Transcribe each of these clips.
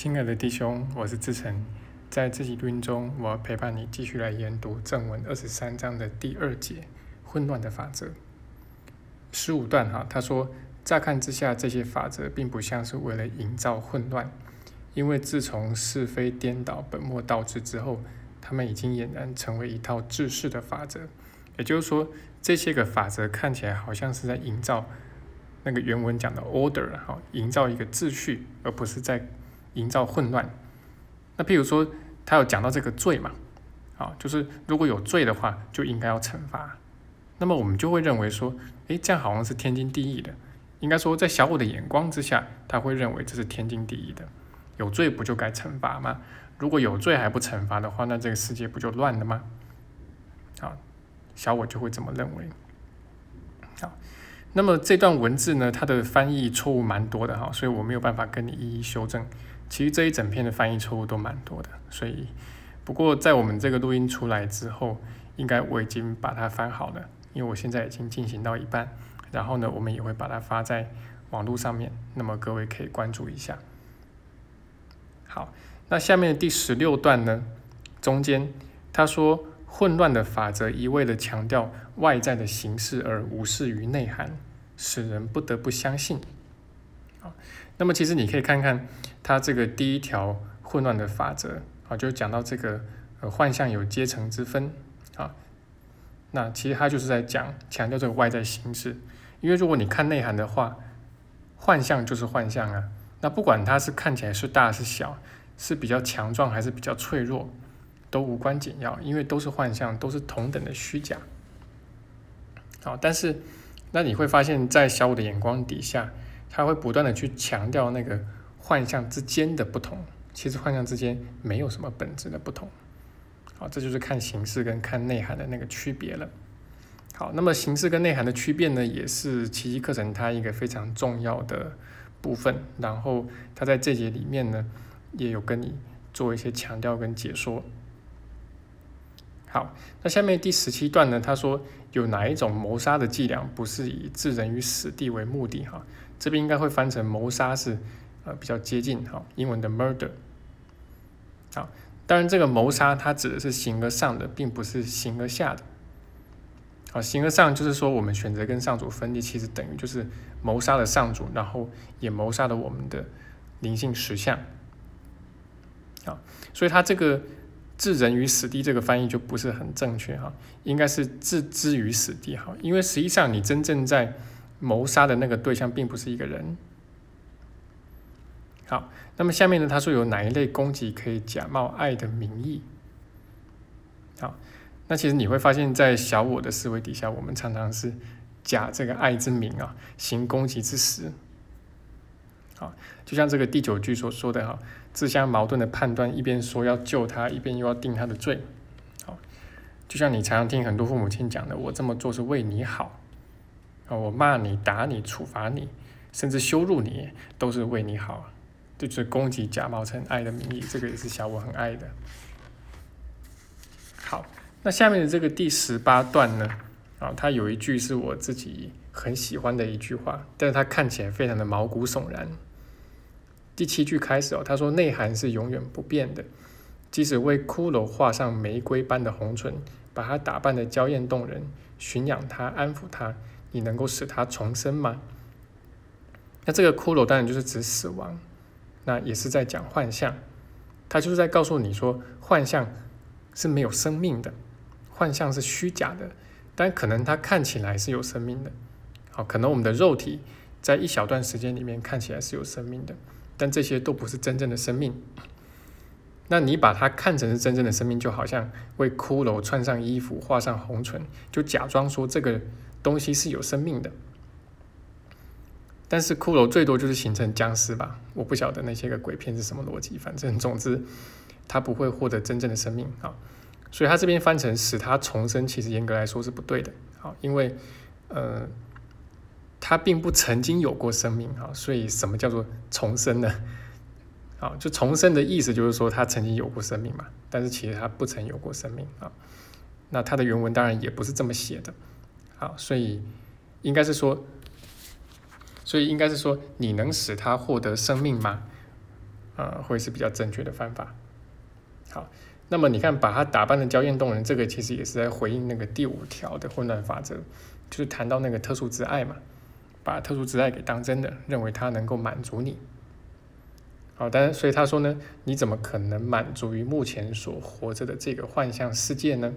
亲爱的弟兄，我是志成。在这集录音中，我要陪伴你继续来研读正文23章的第2节，混乱的法则。15段他说，乍看之下，这些法则并不像是为了营造混乱，因为自从是非颠倒、本末倒置之后，他们已经俨然成为一套治世的法则。也就是说，这些个法则看起来好像是在营造那个原文讲的 order， 营造一个秩序，而不是在营造混乱。那譬如说他有讲到这个罪嘛，就是如果有罪的话就应该要惩罚，那么我们就会认为说这样好像是天经地义的，应该说在小我的眼光之下，他会认为这是天经地义的，有罪不就该惩罚吗？如果有罪还不惩罚的话，那这个世界不就乱了吗？小我就会这么认为。那么这段文字呢，它的翻译错误蛮多的，所以我没有办法跟你一一修正。其实这一整篇的翻译错误都蛮多的，所以不过在我们这个录音出来之后，应该我已经把它翻好了，因为我现在已经进行到一半，然后呢，我们也会把它发在网络上面，那么各位可以关注一下。好，那下面的第16段呢，中间他说，混乱的法则一味的强调外在的形式而无视于内涵，使人不得不相信。那么其实你可以看看他这个第一条混乱的法则，就讲到这个幻象有阶层之分，那其实他就是在强调这个外在形式，因为如果你看内涵的话，幻象就是幻象啊，那不管它是看起来是大是小，是比较强壮还是比较脆弱，都无关紧要，因为都是幻象，都是同等的虚假。但是那你会发现在小我的眼光底下，他会不断的去强调那个幻象之间的不同，其实幻象之间没有什么本质的不同。这就是看形式跟看内涵的那个区别了。好，那么形式跟内涵的区别呢，也是奇迹课程它一个非常重要的部分，然后他在这节里面呢，也有跟你做一些强调跟解说。好，那下面第17段呢，他说有哪一种谋杀的伎俩不是以置人于死地为目的？这边应该会翻成谋杀是比较接近英文的 murder。好，当然这个谋杀它指的是形而上的，并不是形而下的。形而上就是说我们选择跟上主分离，其实等于就是谋杀了上主，然后也谋杀了我们的灵性实相。所以它这个置人于死地这个翻译就不是很正确，应该是置之于死地，因为实际上你真正在谋杀的那个对象并不是一个人。好，那么下面呢，他说有哪一类攻击可以假冒爱的名义？好，那其实你会发现在小我的思维底下，我们常常是假这个爱之名行攻击之实。就像这个第9句所说的自相矛盾的判断，一边说要救他，一边又要定他的罪。就像你常常听很多父母亲讲的，我这么做是为你好，我骂你、打你、处罚你，甚至羞辱你，都是为你好，就是攻击假冒成爱的名义，这个也是小我很爱的。好，那下面的这个第18段呢，它有一句是我自己很喜欢的一句话，但是它看起来非常的毛骨悚然。第7句开始他说内涵是永远不变的，即使为骷髅画上玫瑰般的红唇，把它打扮得娇艳动人，驯养它，安抚它，你能够使它重生吗？那这个骷髅当然就是指死亡，那也是在讲幻象，它就是在告诉你说幻象是没有生命的，幻象是虚假的，但可能它看起来是有生命的。可能我们的肉体在一小段时间里面看起来是有生命的，但这些都不是真正的生命。那你把它看成是真正的生命，就好像为骷髅穿上衣服，画上红唇，就假装说这个东西是有生命的。但是骷髅最多就是形成僵尸吧，我不晓得那些个鬼片是什么逻辑，反正总之它不会获得真正的生命。所以它这边翻成使它重生，其实严格来说是不对的，因为它并不曾经有过生命，所以什么叫做重生呢？就重生的意思就是说它曾经有过生命嘛，但是其实它不曾有过生命。那它的原文当然也不是这么写的。所以应该是说你能使它获得生命吗？ 会是比较正确的方法。好，那么你看，把它打扮的娇艳动人，这个其实也是在回应那个第5条的混乱法则，就是谈到那个特殊之爱嘛，把特殊之爱给当真的，认为它能够满足你。好，所以他说呢，你怎么可能满足于目前所活着的这个幻象世界呢？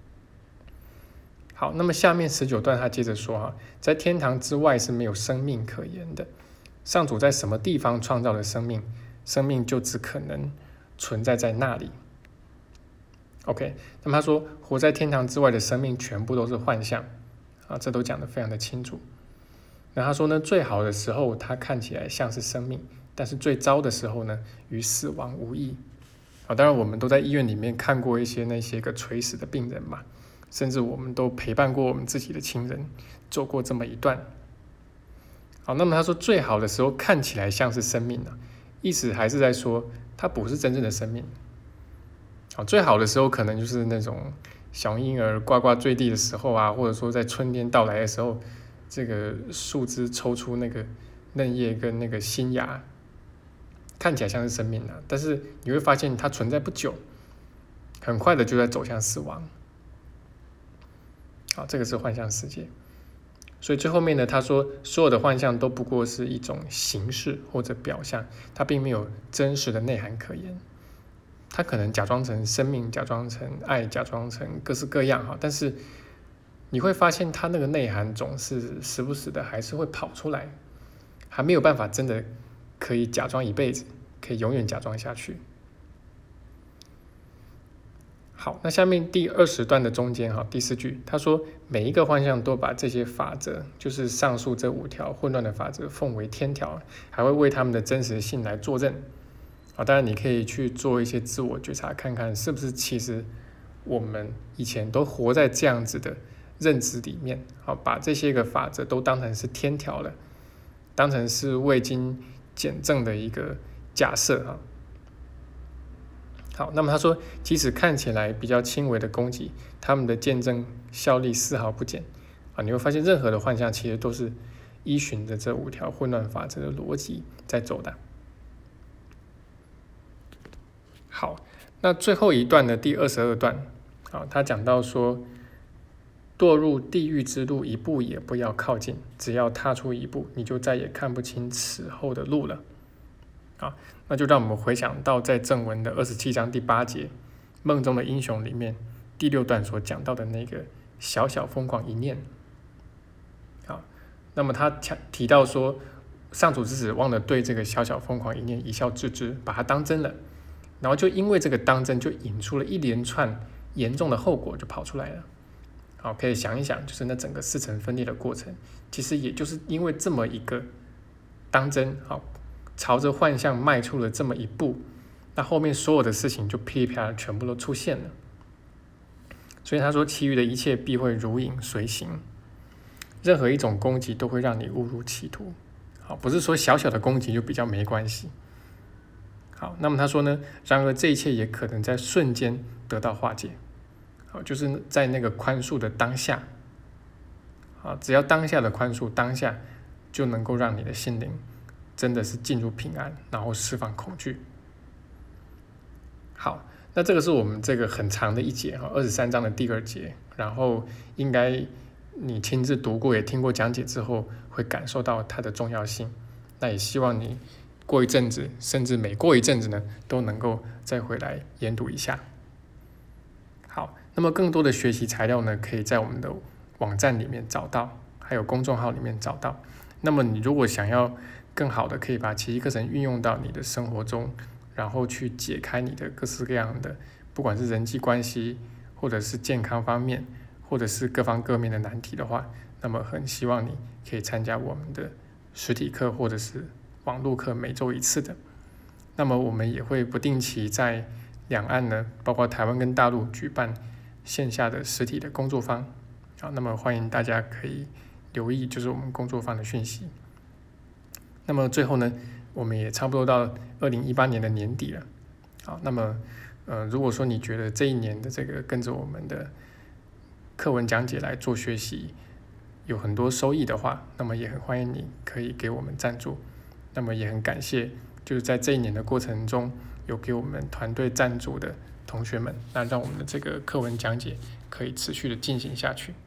好，那么下面19段他接着说在天堂之外是没有生命可言的。上主在什么地方创造了生命，生命就只可能存在在那里。OK， 那么他说，活在天堂之外的生命全部都是幻象这都讲得非常的清楚。那他说呢，最好的时候它看起来像是生命，但是最糟的时候呢，与死亡无异。当然我们都在医院里面看过那些个垂死的病人嘛，甚至我们都陪伴过我们自己的亲人走过这么一段。好，那么他说最好的时候看起来像是生命意思还是在说它不是真正的生命。好，最好的时候可能就是那种小婴儿呱呱坠地的时候或者说在春天到来的时候，这个树枝抽出那个嫩叶跟那个新芽，看起来像是生命但是你会发现它存在不久，很快的就在走向死亡。好，这个是幻象世界。所以最后面呢，他说所有的幻象都不过是一种形式或者表象，它并没有真实的内涵可言。它可能假装成生命，假装成爱，假装成各式各样但是你会发现它那个内涵总是时不时的还是会跑出来，还没有办法真的可以假装一辈子，可以永远假装下去。好，那下面第20段的中间第4句，他说每一个幻象都把这些法则，就是上述这5条混乱的法则奉为天条，还会为他们的真实性来作证。当然你可以去做一些自我觉察，看看是不是其实我们以前都活在这样子的认知里面，把这些个法则都当成是天条了，当成是未经检证的一个假设好，那么他说即使看起来比较轻微的攻击，他们的见证效力丝毫不减你会发现任何的幻象其实都是依循着这5条混乱法则的逻辑在走的。好，那最后一段的第22段他讲到说，堕入地狱之路一步也不要靠近，只要踏出一步，你就再也看不清此后的路了那就让我们回想到在正文的27章第8节梦中的英雄里面第6段所讲到的那个小小疯狂一念那么他提到说，上主之子忘了对这个小小疯狂一念一笑置之，把它当真了，然后就因为这个当真，就引出了一连串严重的后果就跑出来了可以想一想，就是那整个4层分裂的过程，其实也就是因为这么一个当真朝着幻象迈出了这么一步，那后面所有的事情就噼里啪啦全部都出现了。所以他说其余的一切必会如影随形，任何一种攻击都会让你误入歧途不是说小小的攻击就比较没关系好，那么他说呢，然而这一切也可能在瞬间得到化解就是在那个宽恕的当下只要当下的宽恕，当下就能够让你的心灵真的是进入平安，然后释放恐惧。好，那这个是我们这个很长的一节23章的第2节，然后应该你亲自读过也听过讲解之后会感受到它的重要性，那也希望你过一阵子甚至每过一阵子呢都能够再回来研读一下。好，那么更多的学习材料呢可以在我们的网站里面找到，还有公众号里面找到。那么你如果想要更好的可以把奇迹课程运用到你的生活中，然后去解开你的各式各样的不管是人际关系或者是健康方面或者是各方各面的难题的话，那么很希望你可以参加我们的实体课或者是网络课，每周1次的。那么我们也会不定期在两岸呢，包括台湾跟大陆举办线下的实体的工作坊那么欢迎大家可以留意就是我们工作坊的讯息。那么最后呢，我们也差不多到2018年的年底了那么如果说你觉得这一年的这个跟着我们的课文讲解来做学习有很多收益的话，那么也很欢迎你可以给我们赞助，那么也很感谢就是在这一年的过程中，有给我们团队赞助的同学们，那让我们的这个课文讲解可以持续的进行下去。